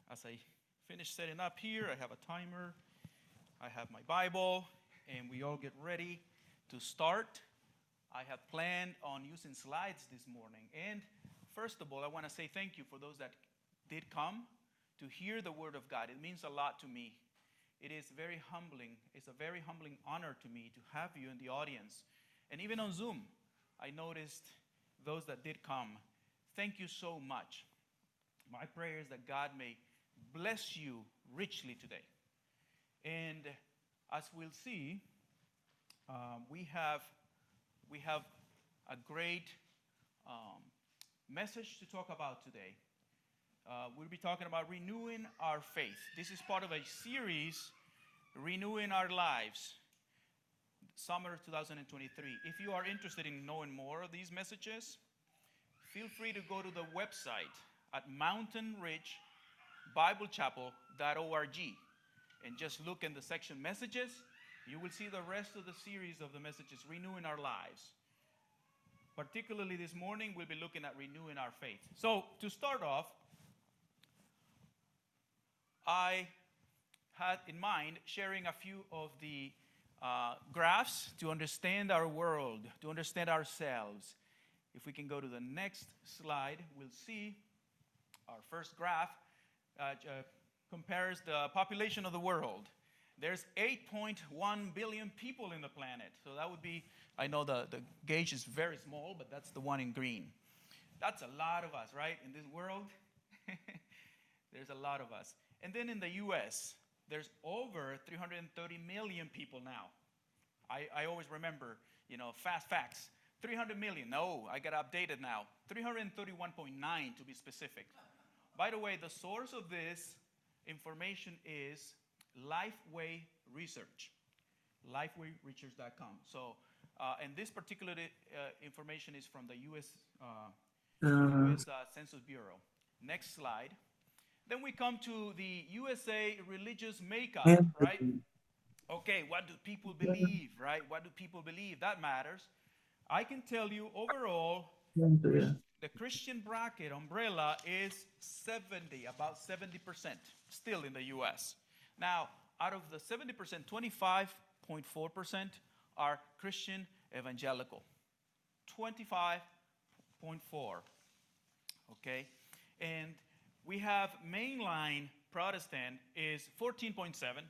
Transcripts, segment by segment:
As I finish setting up here, I have a timer, I have my Bible, and we all get ready to start. I have planned on using slides this morning. And first of all, I want to say thank you for those that did come to hear the Word of God. It means a lot to me. It is very humbling. It's a very humbling honor to me to have you in the audience. And even on Zoom, I noticed those that did come. Thank you so much. My prayer is that God may bless you richly today. And as we'll see, we have a great message to talk about today. We'll be talking about renewing our faith. This is part of a series, Renewing Our Lives, summer 2023. If you are interested in knowing more of these messages, feel free to go to the website at mountainridgebiblechapel.org and just look in the section messages. You will see the rest of the series of the messages, Renewing Our Lives. Particularly this morning, we'll be looking at renewing our faith. So to start off, I had in mind sharing a few of the graphs to understand our world, to understand ourselves. If we can go to the next slide, we'll see our first graph compares the population of the world. There's 8.1 billion people in the planet. So that would be, I know the gauge is very small, but that's the one in green. That's a lot of us, right? In this world, there's a lot of us. And then in the U.S., there's over 330 million people now. I always remember, fast facts. 300 million. No, I got updated now. 331.9 to be specific. By the way, the source of this information is Lifeway Research. Lifewayresearch.com. So, and this particular information is from the U.S. Census Bureau. Next slide. Then we come to the USA religious makeup, right? Okay, what do people believe, right? What do people believe? That matters. I can tell you overall, the Christian bracket umbrella is 70, about 70% still in the U.S. Now, out of the 70%, 25.4% are Christian evangelical. 25.4, okay? And we have mainline Protestant is 14.7.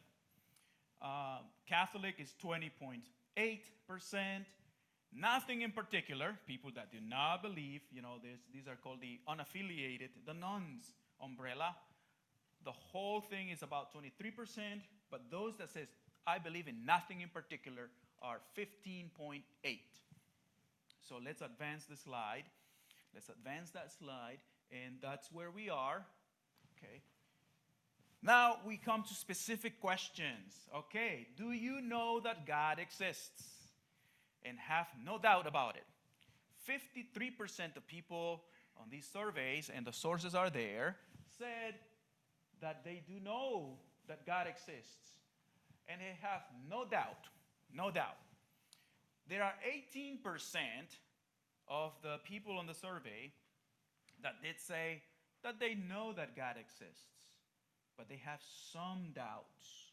Catholic is 20.8%. Nothing in particular. People that do not believe, these are called the unaffiliated, the nuns umbrella. The whole thing is about 23%, but those that says, I believe in nothing in particular are 15.8. So let's advance the slide. Let's advance that slide, and that's where we are. Okay. Now we come to specific questions. Okay, do you know that God exists? And have no doubt about it. 53% of people on these surveys, and the sources are there, said that they do know that God exists. And they have no doubt, no doubt. There are 18% of the people on the survey that did say that they know that God exists. But they have some doubts,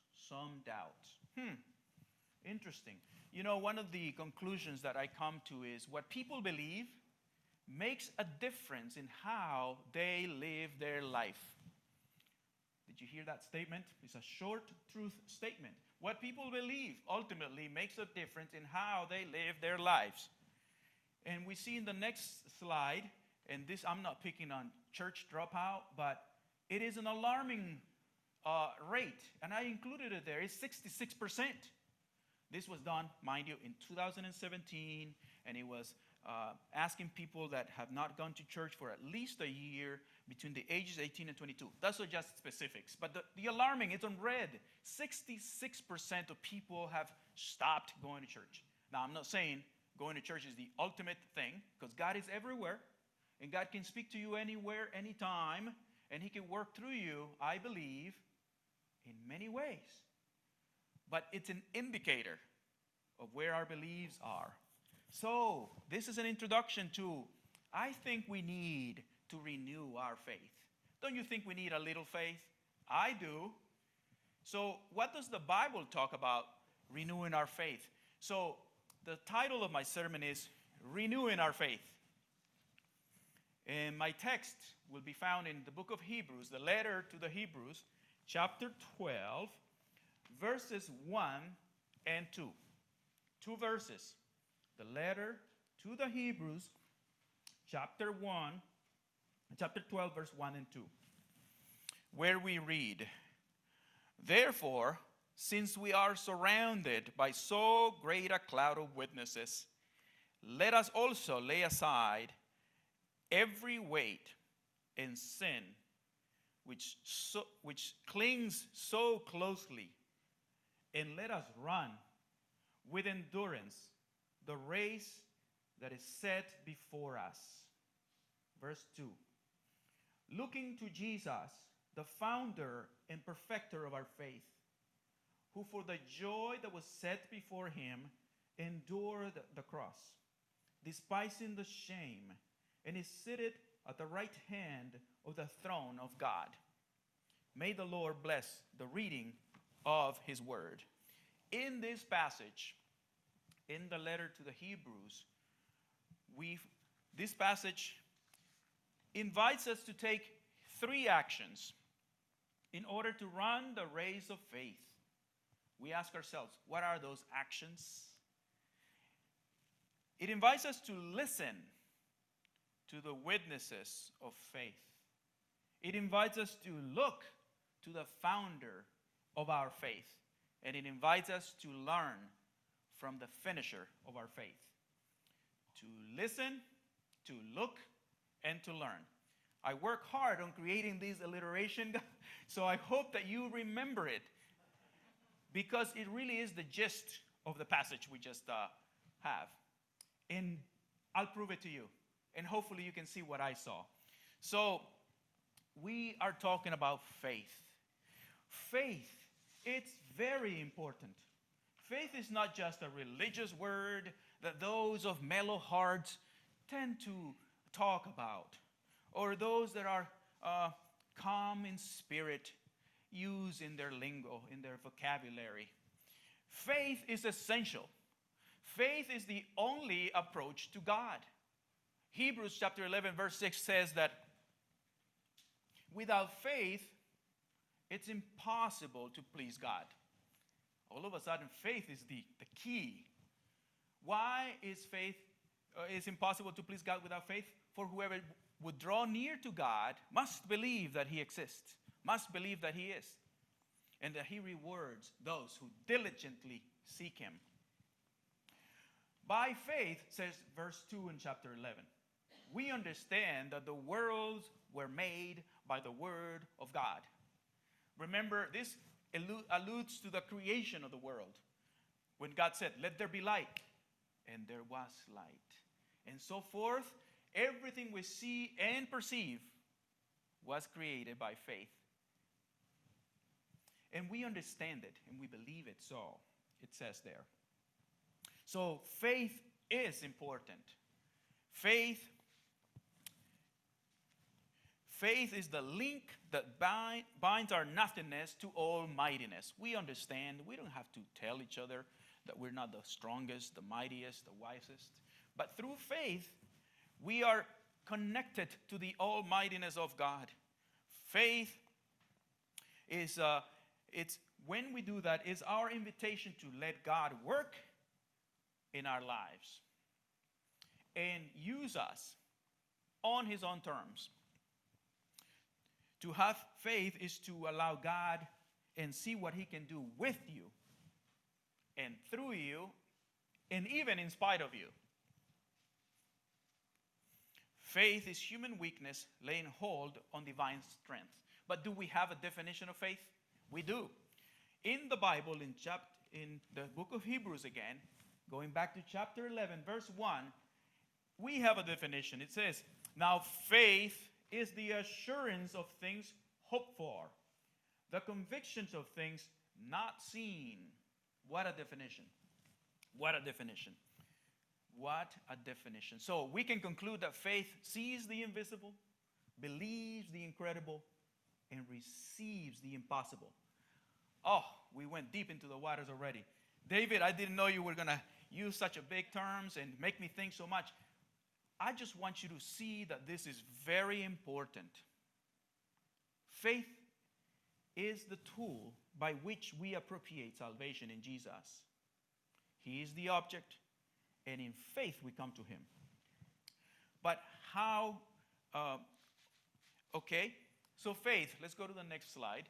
Interesting. One of the conclusions that I come to is what people believe makes a difference in how they live their life. Did you hear that statement? It's a short truth statement. What people believe ultimately makes a difference in how they live their lives. And we see in the next slide, and this I'm not picking on church dropout, but it is an alarming rate, and I included it there. It's 66%. This was done, mind you, in 2017, and it was asking people that have not gone to church for at least a year between the ages 18 and 22. Those are just specifics. But the alarming, it's on red. 66% of people have stopped going to church. Now, I'm not saying going to church is the ultimate thing, because God is everywhere, and God can speak to you anywhere, anytime, and He can work through you, I believe, in many ways. But it's an indicator of where our beliefs are. So, this is an introduction to, I think we need to renew our faith. Don't you think we need a little faith? I do. So, what does the Bible talk about renewing our faith? So, the title of my sermon is Renewing Our Faith. And my text will be found in the book of Hebrews, the letter to the Hebrews, chapter 12, verses 1 and 2. Two verses. The letter to the Hebrews, chapter 12, verse 1 and 2, where we read, "Therefore, since we are surrounded by so great a cloud of witnesses, let us also lay aside every weight and sin which clings so closely, and let us run with endurance the race that is set before us." Verse 2. "Looking to Jesus, the founder and perfecter of our faith, who for the joy that was set before him endured the cross, despising the shame, and is seated at the right hand of the throne of God. May the Lord bless the reading of his word." In this passage, in the letter to the Hebrews, this passage invites us to take three actions in order to run the race of faith. We ask ourselves, what are those actions? It invites us to listen to the witnesses of faith. It invites us to look to the founder of our faith. And it invites us to learn from the finisher of our faith. To listen, to look, and to learn. I work hard on creating this alliteration, so I hope that you remember it, because it really is the gist of the passage we just have. And I'll prove it to you, and hopefully you can see what I saw. So, we are talking about faith. Faith, it's very important. Faith is not just a religious word that those of mellow hearts tend to talk about, or those that are calm in spirit use in their lingo, in their vocabulary. Faith is essential. Faith is the only approach to God. Hebrews chapter 11, verse 6 says that without faith, it's impossible to please God. All of a sudden, faith is the key. Why is faith is impossible to please God without faith? For whoever would draw near to God must believe that he exists, must believe that he is, and that he rewards those who diligently seek him. By faith, says verse 2 in chapter 11, we understand that the worlds were made by the word of God. Remember, this alludes to the creation of the world. When God said, "Let there be light," and there was light. And so forth, everything we see and perceive was created by faith. And we understand it, and we believe it, so it says there. So faith is important. Faith is the link that binds our nothingness to almightiness. We understand. We don't have to tell each other that we're not the strongest, the mightiest, the wisest. But through faith, we are connected to the almightiness of God. Faith is, when we do that, it's our invitation to let God work in our lives and use us on his own terms. To have faith is to allow God and see what he can do with you and through you and even in spite of you. Faith is human weakness laying hold on divine strength. But do we have a definition of faith? We do. In the Bible, in the book of Hebrews again, going back to chapter 11, verse 1, we have a definition. It says, "Now faith is the assurance of things hoped for, the convictions of things not seen." What a definition. What a definition. What a definition. So we can conclude that faith sees the invisible, believes the incredible, and receives the impossible. Oh, we went deep into the waters already. David, I didn't know you were going to use such a big terms and make me think so much. I just want you to see that this is very important. Faith is the tool by which we appropriate salvation in Jesus. He is the object, and in faith we come to him. But how, so faith, let's go to the next slide.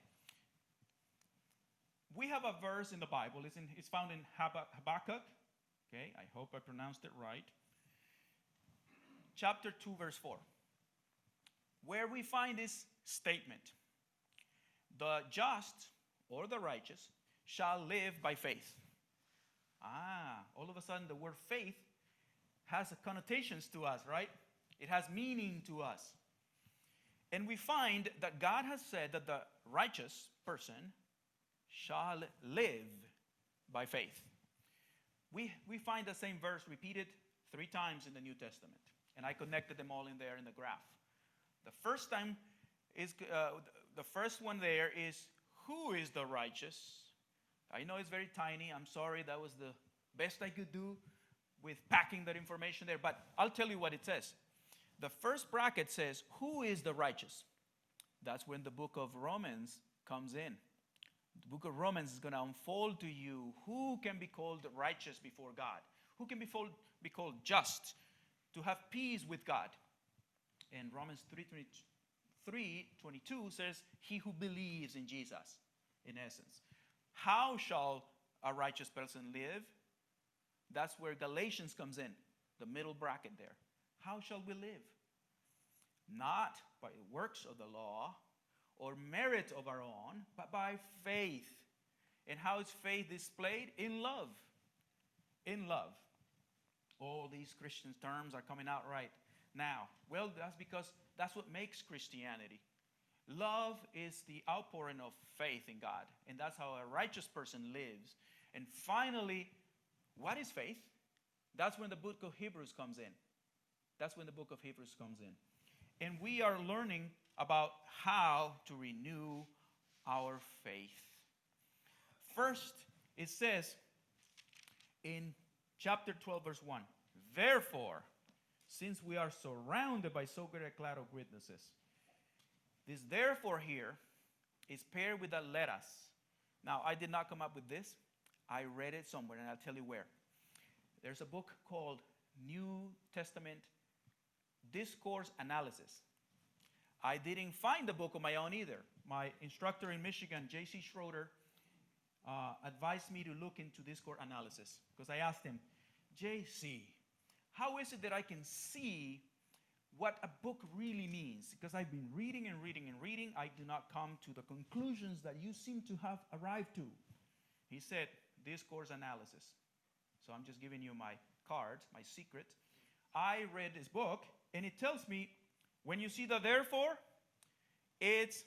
We have a verse in the Bible, it's found in Habakkuk, okay, I hope I pronounced it right. Chapter 2, verse 4, where we find this statement: the just, or the righteous, shall live by faith. All of a sudden the word faith has connotations to us, right? It has meaning to us. And we find that God has said that the righteous person shall live by faith. We find the same verse repeated 3 times in the New Testament. And I connected them all in there in the graph. The first time is, the first one there is, who is the righteous? I know it's very tiny. I'm sorry, that was the best I could do with packing that information there. But I'll tell you what it says. The first bracket says, who is the righteous? That's when the book of Romans comes in. The book of Romans is going to unfold to you who can be called righteous before God, who can be called just, to have peace with God. And Romans 3:22 says, he who believes in Jesus, in essence. How shall a righteous person live? That's where Galatians comes in, the middle bracket there. How shall we live? Not by works of the law or merit of our own, but by faith. And how is faith displayed? In love. In love. All these Christian terms are coming out right now. Well, that's because that's what makes Christianity. Love is the outpouring of faith in God. And that's how a righteous person lives. And finally, what is faith? That's when the book of Hebrews comes in. That's when the book of Hebrews comes in. And we are learning about how to renew our faith. First, it says in chapter 12, verse 1, therefore, since we are surrounded by so great a cloud of witnesses. This therefore here is paired with a let us. Now, I did not come up with this. I read it somewhere, and I'll tell you where. There's a book called New Testament Discourse Analysis. I didn't find the book on my own either. My instructor in Michigan, J.C. Schroeder, advised me to look into discourse analysis because I asked him, J.C., how is it that I can see what a book really means? Because I've been reading and reading and reading. I do not come to the conclusions that you seem to have arrived to. He said, discourse analysis. So I'm just giving you my cards, my secret. I read this book, and it tells me when you see the therefore, it's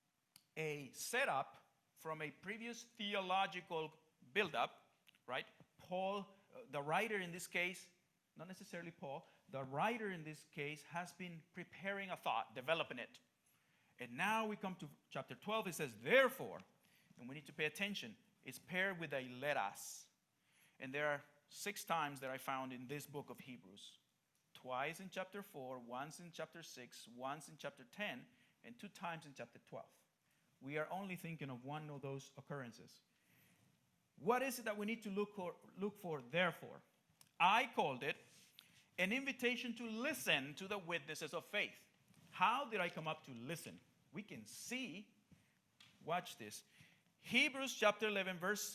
a setup from a previous theological buildup, right? Paul, the writer in this case, not necessarily Paul, the writer in this case has been preparing a thought, developing it. And now we come to chapter 12. It says, therefore, and we need to pay attention, it's paired with a let us. And there are 6 times that I found in this book of Hebrews. Twice in chapter 4, once in chapter 6, once in chapter 10, and 2 times in chapter 12. We are only thinking of one of those occurrences. What is it that we need to look for therefore? I called it an invitation to listen to the witnesses of faith. How did I come up to listen? We can see. Watch this. Hebrews chapter 11, verse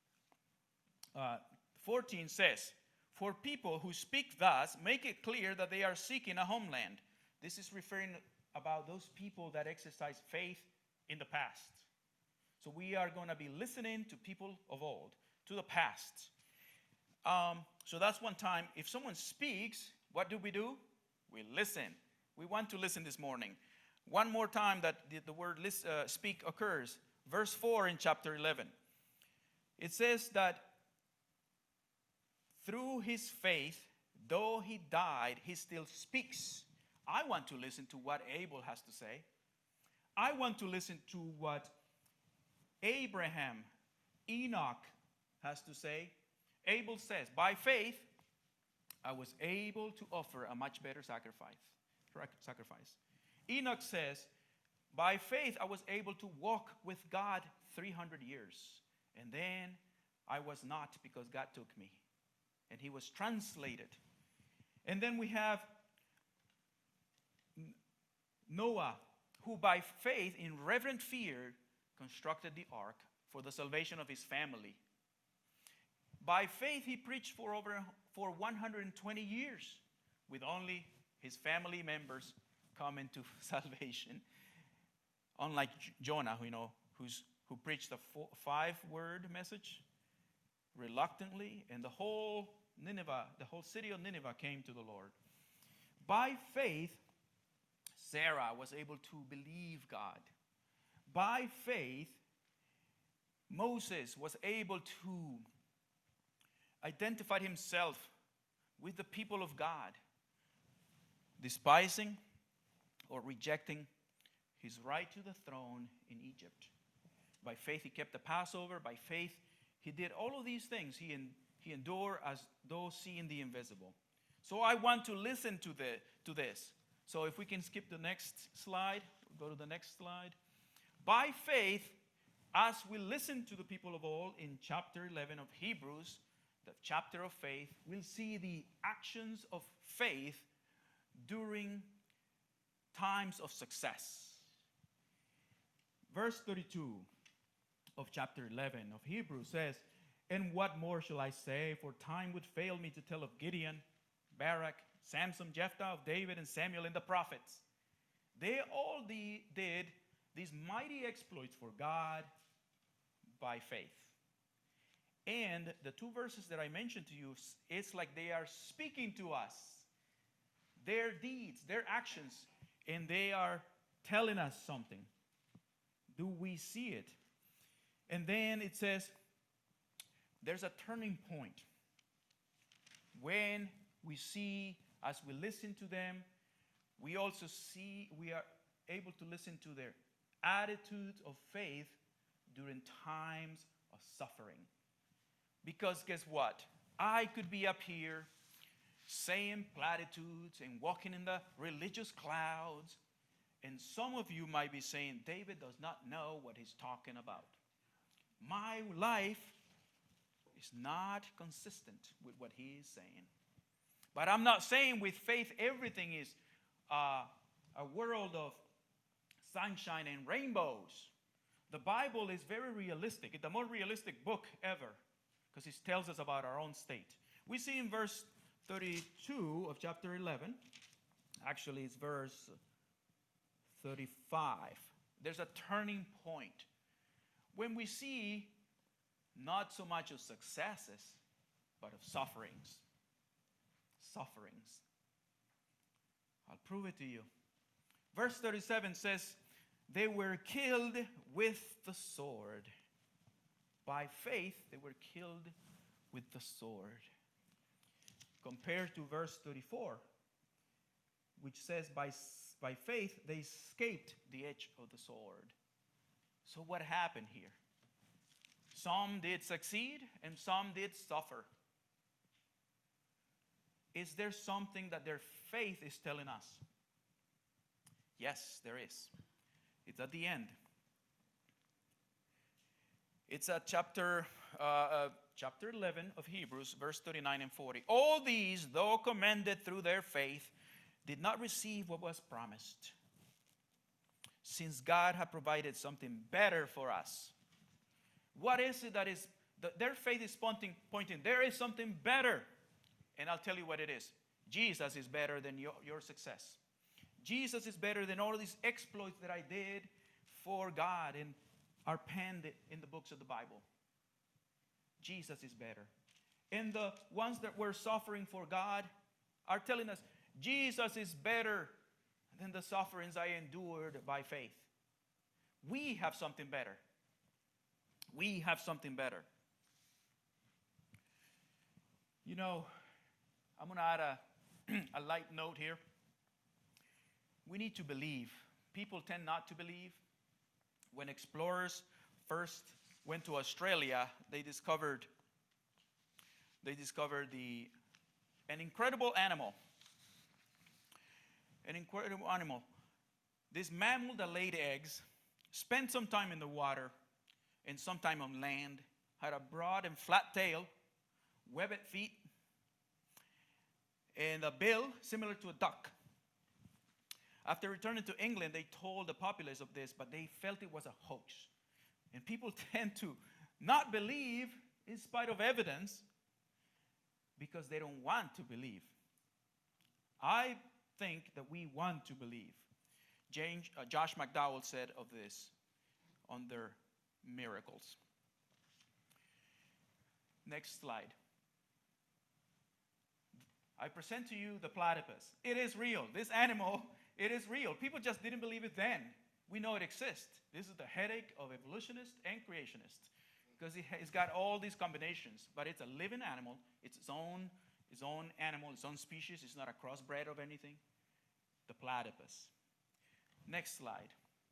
14 says, for people who speak thus, make it clear that they are seeking a homeland. This is referring about those people that exercise faith in the past. So we are going to be listening to people of old, to the past. So that's one time. If someone speaks, what do? We listen. We want to listen this morning. One more time that the word speak occurs. Verse 4 in chapter 11. It says that through his faith, though he died, he still speaks. I want to listen to what Abel has to say. I want to listen to what Abraham, Enoch has to say. Abel says, by faith, I was able to offer a much better sacrifice. Enoch says, by faith, I was able to walk with God 300 years. And then I was not, because God took me. And he was translated. And then we have Noah, who by faith, in reverent fear, constructed the ark for the salvation of his family. By faith, he preached for 120 years, with only his family members coming to salvation. Unlike Jonah, who preached a 5-word message reluctantly, and the whole city of Nineveh came to the Lord. By faith, Sarah was able to believe God. By faith, Moses was able to identify himself with the people of God, despising or rejecting his right to the throne in Egypt. By faith, he kept the Passover. By faith, he did all of these things. He endured as though seeing the invisible. So I want to listen to this. So if we can skip the next slide, go to the next slide. By faith, as we listen to the people of old in chapter 11 of Hebrews, the chapter of faith, we'll see the actions of faith during times of success. Verse 32 of chapter 11 of Hebrews says, and what more shall I say? For time would fail me to tell of Gideon, Barak, Samson, Jephthah, of David, and Samuel, and the prophets. They all did these mighty exploits for God by faith. And the 2 verses that I mentioned to you, it's like they are speaking to us. Their deeds, their actions, and they are telling us something. Do we see it? And then it says, there's a turning point. When we see, as we listen to them, we also see, we are able to listen to their attitudes of faith during times of suffering. Because guess what? I could be up here saying platitudes and walking in the religious clouds, and some of you might be saying, David does not know what he's talking about. My life is not consistent with what he is saying. But I'm not saying with faith everything is a world of sunshine and rainbows. The Bible is very realistic. It's the most realistic book ever, because it tells us about our own state. We see in verse 32 of chapter 11, actually it's verse 35, there's a turning point. When we see not so much of successes, but of sufferings. Sufferings. I'll prove it to you. Verse 37 says, they were killed with the sword. By faith, they were killed with the sword. Compared to verse 34, which says, by faith, they escaped the edge of the sword. So what happened here? Some did succeed and some did suffer. Is there something that their faith is telling us? Yes, there is. It's at the end. It's at chapter 11 of Hebrews, verse 39 and 40. All these, though commended through their faith, did not receive what was promised, since God had provided something better for us. What is it that is, their faith is pointing, there is something better. And I'll tell you what it is. Jesus is better than your success. Jesus is better than all of these exploits that I did for God and are penned in the books of the Bible. Jesus is better. And the ones that were suffering for God are telling us, Jesus is better than the sufferings I endured by faith. We have something better. We have something better. You know, I'm going to add a light note here. We need to believe people tend not to believe. When explorers first went to Australia, they discovered an incredible animal. An incredible animal. This mammal that laid eggs, spent some time in the water and some time on land, had a broad and flat tail, webbed feet, and a bill similar to a duck. After returning to England, they told the populace of this, but they felt it was a hoax. And people tend to not believe in spite of evidence because they don't want to believe. I think that we want to believe. Josh McDowell said of this on their miracles. Next slide. I present to you the platypus. It is real. This animal, it is real. People just didn't believe it then. We know it exists. This is the headache of evolutionists and creationists because it's got all these combinations, but it's a living animal. It's its own animal, its own species. It's not a crossbred of anything. The platypus. Next slide.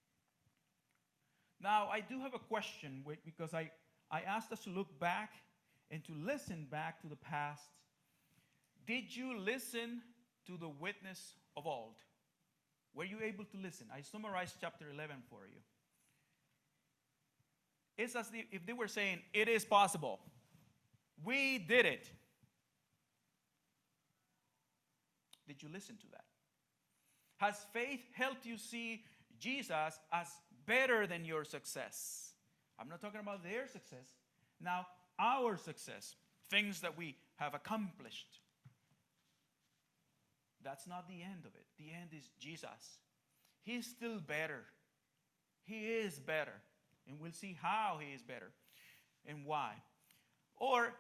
Now, I do have a question because I asked us to look back and to listen back to the past. Did you listen to the witness of old? Were you able to listen? I summarized chapter 11 for you. It's as if they were saying, it is possible. We did it. Did you listen to that? Has faith helped you see Jesus as better than your success? I'm not talking about their success. Now, our success, things that we have accomplished. That's not the end of it. The end is Jesus. He's still better. He is better. And we'll see how he is better and why. Or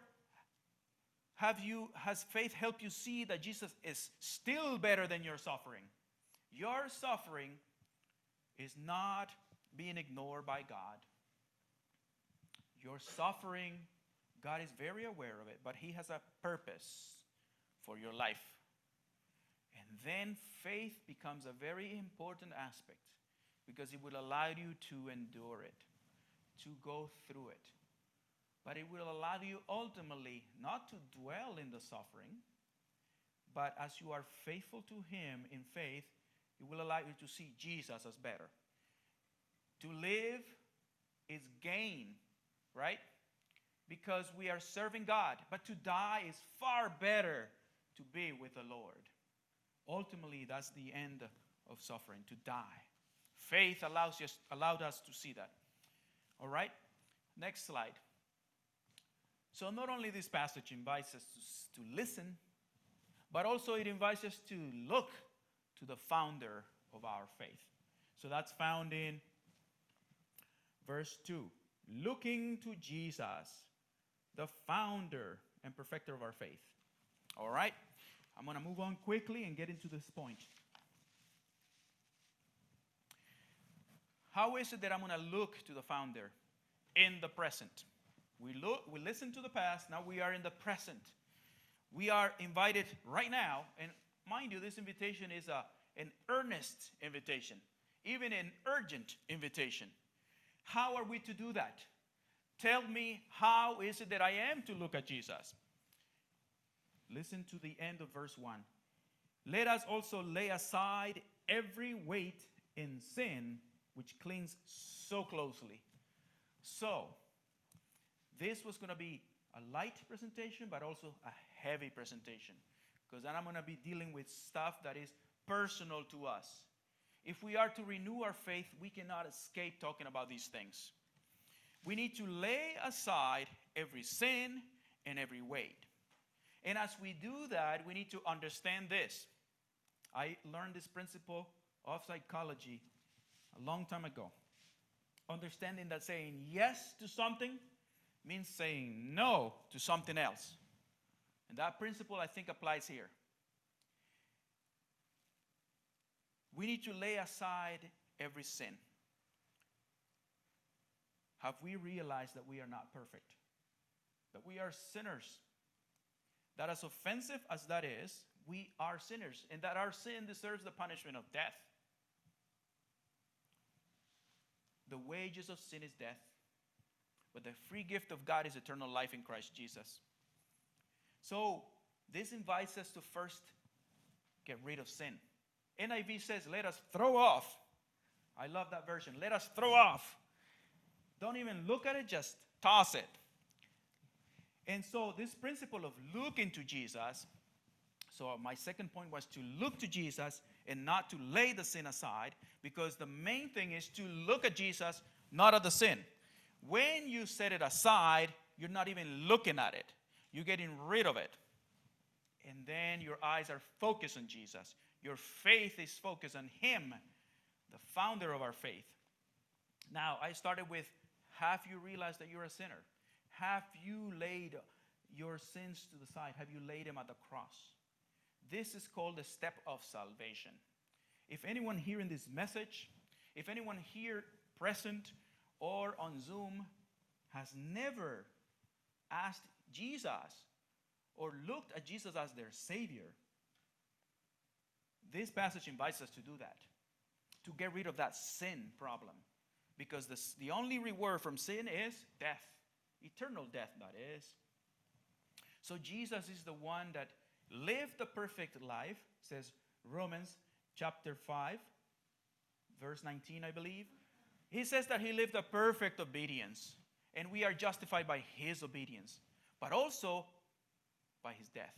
has faith helped you see that Jesus is still better than your suffering? Your suffering is not being ignored by God. Your suffering, God is very aware of it, but he has a purpose for your life. And then faith becomes a very important aspect because it will allow you to endure it, to go through it. But it will allow you ultimately not to dwell in the suffering, but as you are faithful to him in faith, it will allow you to see Jesus as better. To live is gain, right? Because we are serving God. But to die is far better to be with the Lord. Ultimately, that's the end of suffering, to die. Faith allowed us to see that. All right? Next slide. So not only this passage invites us to listen, but also it invites us to look to the founder of our faith. So that's found in verse 2. Looking to Jesus, the founder and perfecter of our faith. All right? I'm going to move on quickly and get into this point. How is it that I'm going to look to the founder in the present? We listen to the past, now we are in the present. We are invited right now, and mind you, this invitation is an earnest invitation, even an urgent invitation. How are we to do that? Tell me, how is it that I am to look at Jesus? Listen to the end of verse 1. Let us also lay aside every weight in sin which clings so closely. So, this was going to be a light presentation, but also a heavy presentation. Because then I'm going to be dealing with stuff that is personal to us. If we are to renew our faith, we cannot escape talking about these things. We need to lay aside every sin and every weight. And as we do that, we need to understand this. I learned this principle of psychology a long time ago. Understanding that saying yes to something means saying no to something else. And that principle, I think, applies here. We need to lay aside every sin. Have we realized that we are not perfect? That we are sinners? That as offensive as that is, we are sinners, and that our sin deserves the punishment of death. the wages of sin is death, but the free gift of God is eternal life in Christ Jesus. So this invites us to first get rid of sin. NIV says, let us throw off. I love that version. Let us throw off. Don't even look at it, just toss it. And so this principle of looking to Jesus, so my second point was to look to Jesus and not to lay the sin aside, because the main thing is to look at Jesus, not at the sin. When you set it aside, you're not even looking at it. You're getting rid of it. And then your eyes are focused on Jesus. Your faith is focused on Him, the founder of our faith. Now, I started with, have you realized that you're a sinner? Have you laid your sins to the side? Have you laid them at the cross? This is called the step of salvation. If anyone here in this message, if anyone here present or on Zoom has never asked Jesus or looked at Jesus as their Savior, this passage invites us to do that, to get rid of that sin problem. Because the only reward from sin is death, eternal death, that is. So Jesus is the one that lived the perfect life, says Romans chapter 5, verse 19, I believe. He says that He lived a perfect obedience, and we are justified by His obedience, but also by His death.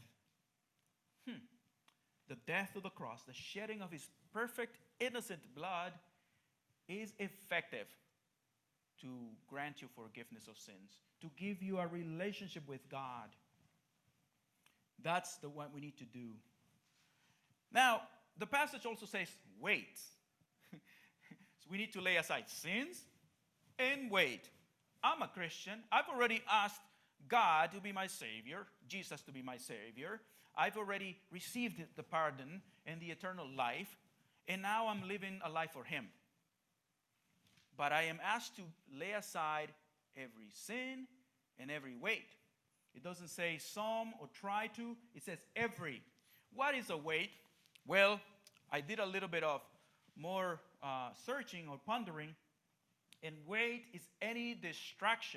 The death of the cross, the shedding of His perfect, innocent blood is effective to grant you forgiveness of sins, to give you a relationship with God. That's what we need to do. Now, the passage also says, wait. So we need to lay aside sins and wait. I'm a Christian. I've already asked God to be my Savior, Jesus to be my Savior. I've already received the pardon and the eternal life, and now I'm living a life for Him. But I am asked to lay aside every sin and every weight. It doesn't say some or try to. It says every. What is a weight? Well, I did a little bit of more searching or pondering. And weight is any distraction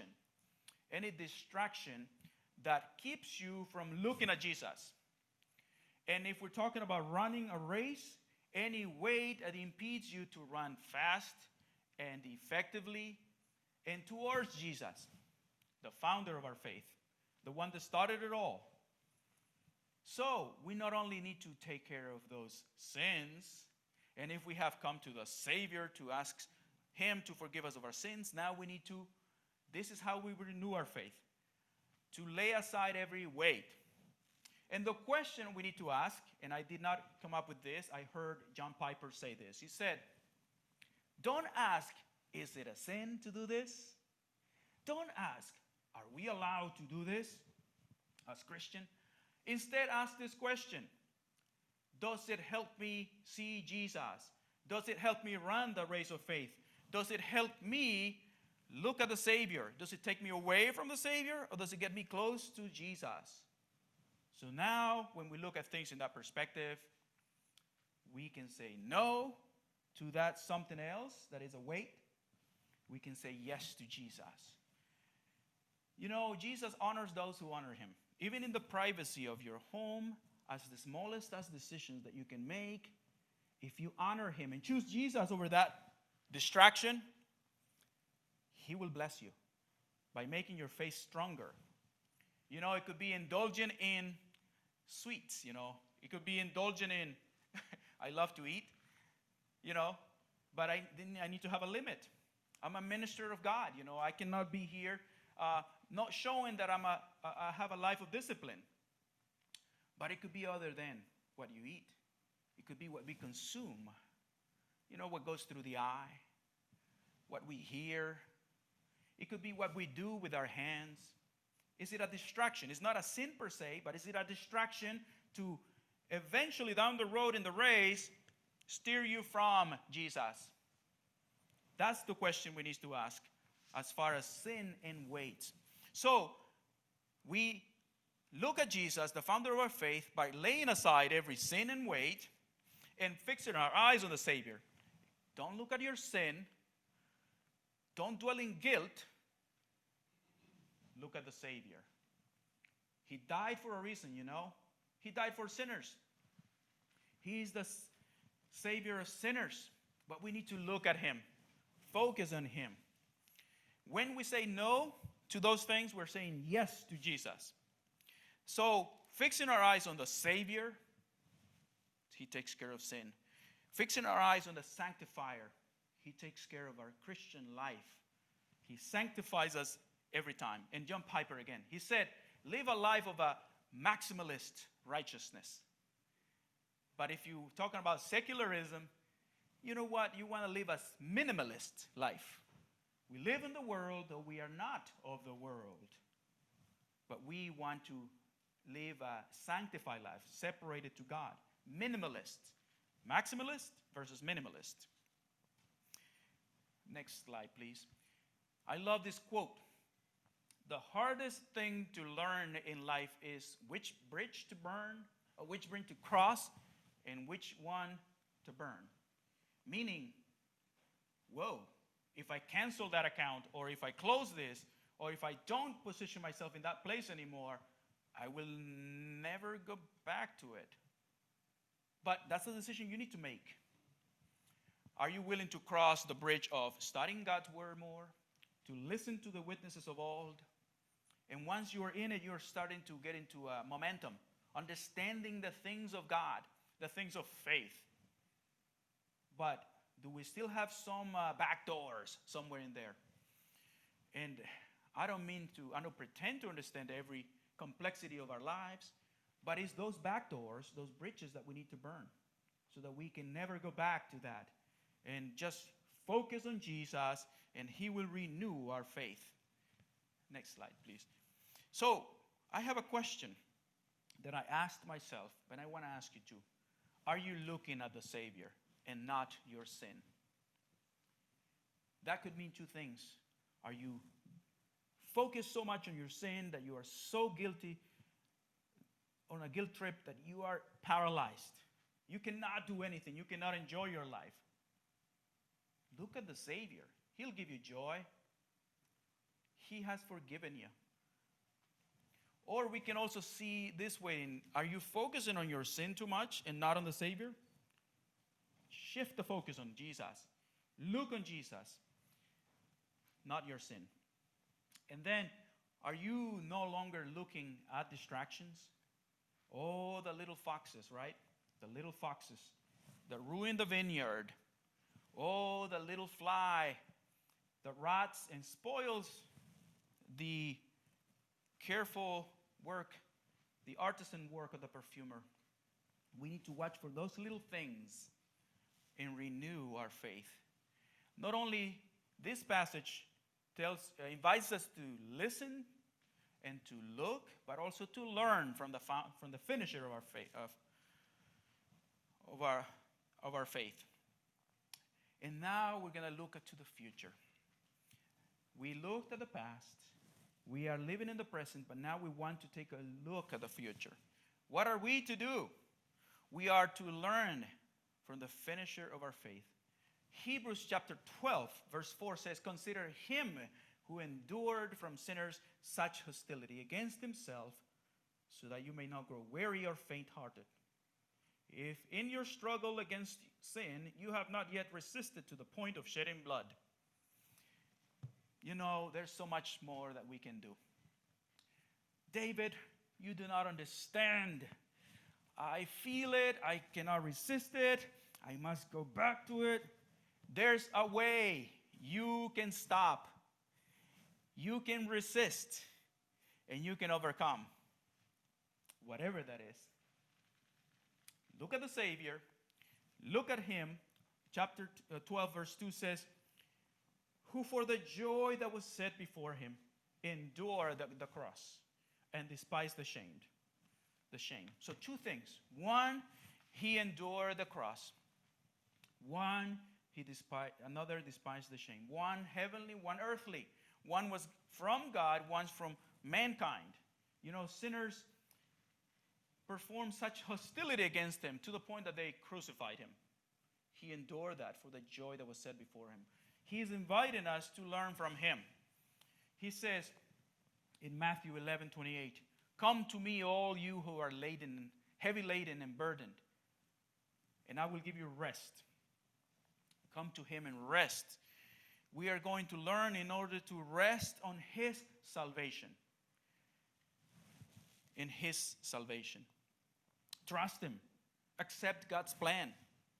that keeps you from looking at Jesus. And if we're talking about running a race, any weight that impedes you to run fast and effectively and towards Jesus, the founder of our faith, the one that started it all. So we not only need to take care of those sins, and if we have come to the Savior to ask Him to forgive us of our sins, now we need to, this is how we renew our faith, to lay aside every weight. And the question we need to ask, and I did not come up with this, I heard John Piper say this. He said, don't ask, is it a sin to do this? Don't ask, are we allowed to do this as Christian? Instead, ask this question. Does it help me see Jesus? Does it help me run the race of faith? Does it help me look at the Savior? Does it take me away from the Savior, or does it get me close to Jesus? So now, when we look at things in that perspective, we can say no to that something else that is a weight. We can say yes to Jesus. You know, Jesus honors those who honor Him. Even in the privacy of your home, as the smallest as decisions that you can make, if you honor Him and choose Jesus over that distraction, He will bless you by making your faith stronger. You know, it could be indulgent in sweets, you know. It could be indulgent in, I love to eat, you know, but I need to have a limit. I'm a minister of God, you know. I cannot be here not showing that I have a life of discipline. But it could be other than what you eat. It could be what we consume. You know, what goes through the eye, what we hear. It could be what we do with our hands. Is it a distraction? It's not a sin per se, but is it a distraction to eventually down the road in the race steer you from Jesus? That's the question we need to ask as far as sin and weight. So, we look at Jesus, the founder of our faith, by laying aside every sin and weight and fixing our eyes on the Savior. Don't look at your sin. don't dwell in guilt. Look at the Savior. He died for a reason, you know. He died for sinners. He's the Savior of sinners. But we need to look at him. Focus on him. When we say no to those things, we're saying yes to Jesus. So, fixing our eyes on the Savior, he takes care of sin. Fixing our eyes on the Sanctifier, he takes care of our Christian life. He sanctifies us every time. And John Piper again, he said, live a life of a maximalist righteousness. But if you're talking about secularism, you know what? You want to live a minimalist life. We live in the world, though we are not of the world. But we want to live a sanctified life, separated to God. Minimalist. Maximalist versus minimalist. Next slide, please. I love this quote. The hardest thing to learn in life is which bridge to burn, or which bridge to cross, and which one to burn. Meaning, whoa, if I cancel that account, or if I close this, or if I don't position myself in that place anymore, I will never go back to it. But that's a decision you need to make. Are you willing to cross the bridge of studying God's word more, to listen to the witnesses of old? And once you're in it, you're starting to get into momentum, understanding the things of God, the things of faith. But do we still have some back doors somewhere in there? And I don't pretend to understand every complexity of our lives, but it's those back doors, those bridges that we need to burn so that we can never go back to that. And just focus on Jesus, and he will renew our faith. Next slide, please. So, I have a question that I asked myself, and I want to ask you too. Are you looking at the Savior and not your sin? That could mean two things. Are you focused so much on your sin that you are so guilty, on a guilt trip, that you are paralyzed? You cannot do anything. You cannot enjoy your life. Look at the Savior. He'll give you joy. He has forgiven you. Or we can also see this way. Are you focusing on your sin too much and not on the Savior? Shift the focus on Jesus. Look on Jesus, not your sin. And then, are you no longer looking at distractions? Oh, the little foxes, right? The little foxes that ruin the vineyard. Oh, the little fly that rots and spoils the careful work, the artisan work of the perfumer. We need to watch for those little things and renew our faith. Not only this passage invites us to listen and to look, but also to learn from the finisher of our faith. Of our faith. And now we're going to look to the future. We looked at the past. We are living in the present, but now we want to take a look at the future. What are we to do? We are to learn from the finisher of our faith. Hebrews chapter 12, verse 4 says, "Consider him who endured from sinners such hostility against himself, so that you may not grow weary or faint-hearted. If in your struggle against sin, you have not yet resisted to the point of shedding blood." You know, there's so much more that we can do. David, you do not understand. I feel it. I cannot resist it. I must go back to it. There's a way. You can stop. You can resist. And you can overcome. Whatever that is. Look at the Savior. Look at him. Chapter 12, verse 2 says, "Who for the joy that was set before him endured the cross and despised the shame." The shame. So two things. One, he endured the cross. One, another despised the shame. One heavenly, one earthly. One was from God, one's from mankind. You know, sinners performed such hostility against him to the point that they crucified him. He endured that for the joy that was set before him. He is inviting us to learn from him. He says in Matthew 11:28, "Come to me, all you who are laden, heavy laden and burdened, and I will give you rest." Come to him and rest. We are going to learn in order to rest on his salvation. In his salvation. Trust him. Accept God's plan.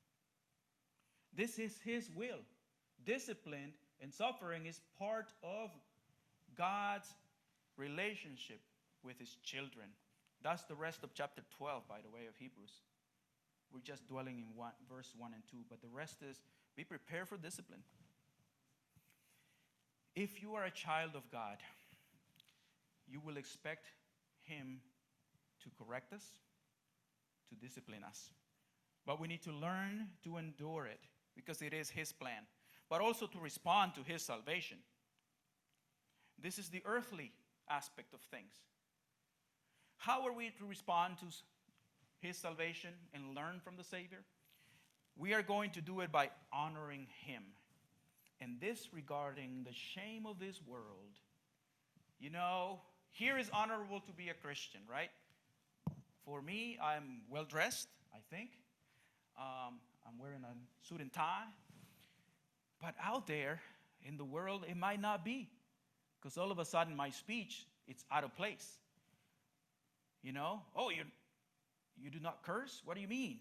This is his will. Discipline and suffering is part of God's relationship with his children. That's the rest of chapter 12, by the way, of Hebrews. We're just dwelling in verse 1 and 2, but the rest is be prepared for discipline. If you are a child of God, you will expect him to correct us, to discipline us. But we need to learn to endure it because it is his plan, but also to respond to his salvation. This is the earthly aspect of things. How are we to respond to his salvation and learn from the Savior? We are going to do it by honoring him and disregarding the shame of this world. You know, here is honorable to be a Christian, right? For me, I'm well dressed, I think. I'm wearing a suit and tie. But out there in the world, it might not be. Because all of a sudden, my speech, it's out of place. You know? Oh, you do not curse? What do you mean?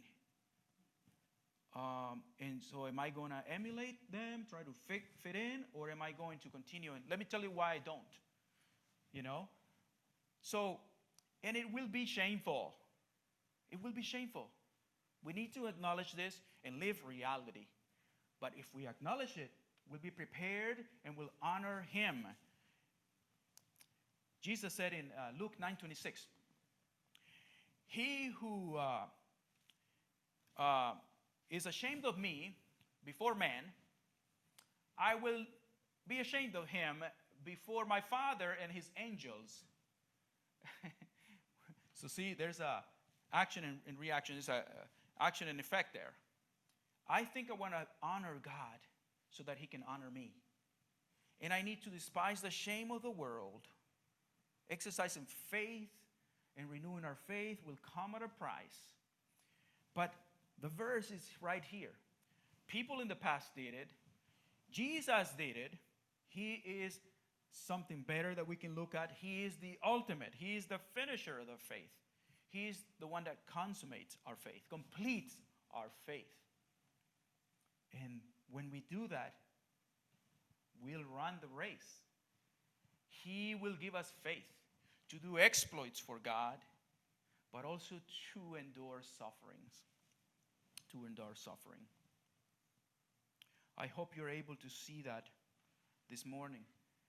And so am I going to emulate them, try to fit in, or am I going to continue? And let me tell you why I don't. You know? So, and it will be shameful. It will be shameful. We need to acknowledge this and live reality. But if we acknowledge it, we'll be prepared and we'll honor him. Jesus said in Luke 9:26, "He who is ashamed of me before man, I will be ashamed of him before my Father and his angels." So see, there's a action and reaction. There's a action and effect there. I think I want to honor God so that he can honor me. And I need to despise the shame of the world. Exercising faith and renewing our faith will come at a price. But the verse is right here. People in the past did it. Jesus did it. He is something better that we can look at. He is the ultimate. He is the finisher of the faith. He is the one that consummates our faith, completes our faith. And when we do that, we'll run the race. He will give us faith to do exploits for God, but also to endure sufferings. To endure suffering. I hope you're able to see that this morning.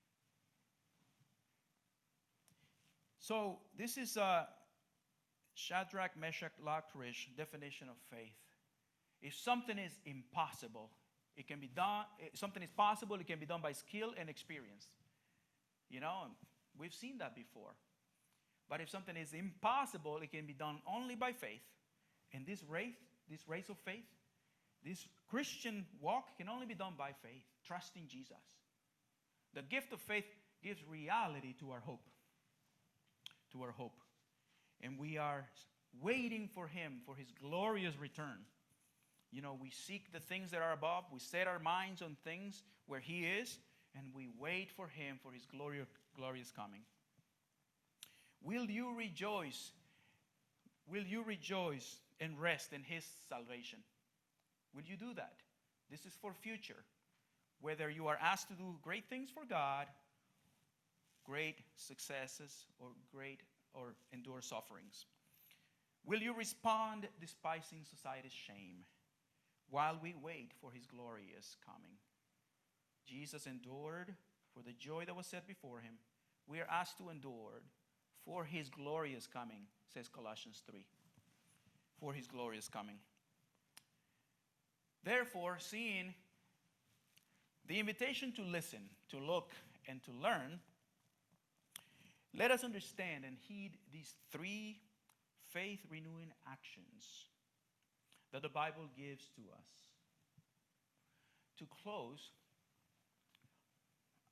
So this is Shadrach, Meshach, Lachish definition of faith. If something is impossible, it can be done. If something is possible, it can be done by skill and experience. You know, we've seen that before. But if something is impossible, it can be done only by faith. And this race of faith, this Christian walk can only be done by faith, trusting Jesus. The gift of faith gives reality to our hope. To our hope. And we are waiting for him, for his glorious return. You know, we seek the things that are above. We set our minds on things where he is, and we wait for him for his glorious coming. Will you rejoice? Will you rejoice and rest in his salvation? Will you do that? This is for future. Whether you are asked to do great things for God, great successes, or endure sufferings. Will you respond despising society's shame while we wait for his glorious coming? Jesus endured for the joy that was set before him. We are asked to endure for his glorious coming, says Colossians 3. For his glorious coming. Therefore, seeing the invitation to listen, to look, and to learn, let us understand and heed these three faith-renewing actions that the Bible gives to us. To close,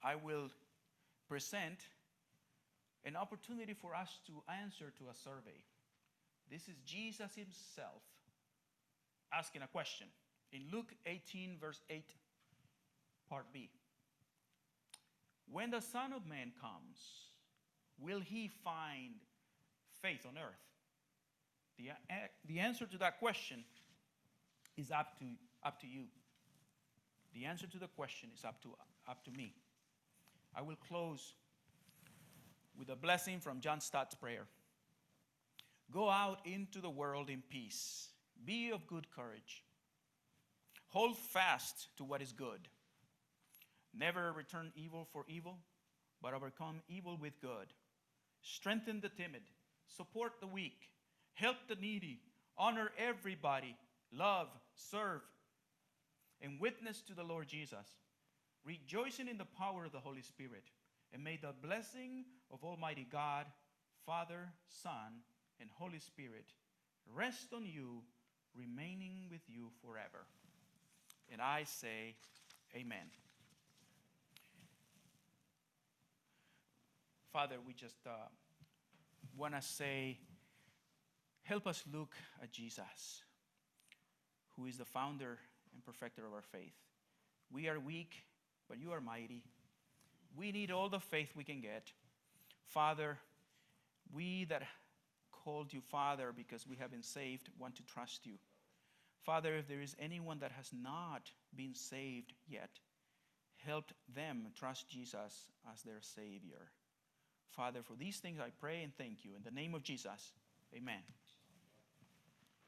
I will present an opportunity for us to answer to a survey. This is Jesus himself asking a question. In Luke 18, verse 8, part B. When the Son of Man comes, will he find faith on earth? The answer to that question is up to you. The answer to the question is up to me. I will close with a blessing from John Stott's prayer. Go out into the world in peace. Be of good courage. Hold fast to what is good. Never return evil for evil, but overcome evil with good. Strengthen the timid. Support the weak. Help the needy. Honor everybody. Love, serve, and witness to the Lord Jesus, rejoicing in the power of the Holy Spirit. And may the blessing of Almighty God, Father, Son, and Holy Spirit rest on you, remaining with you forever. And I say, amen. Father, we just want to say, help us look at Jesus, who is the founder and perfecter of our faith. We are weak, but you are mighty. We need all the faith we can get. Father, we that called you Father because we have been saved want to trust you. Father, if there is anyone that has not been saved yet, help them trust Jesus as their Savior. Father, for these things I pray and thank you. In the name of Jesus, amen.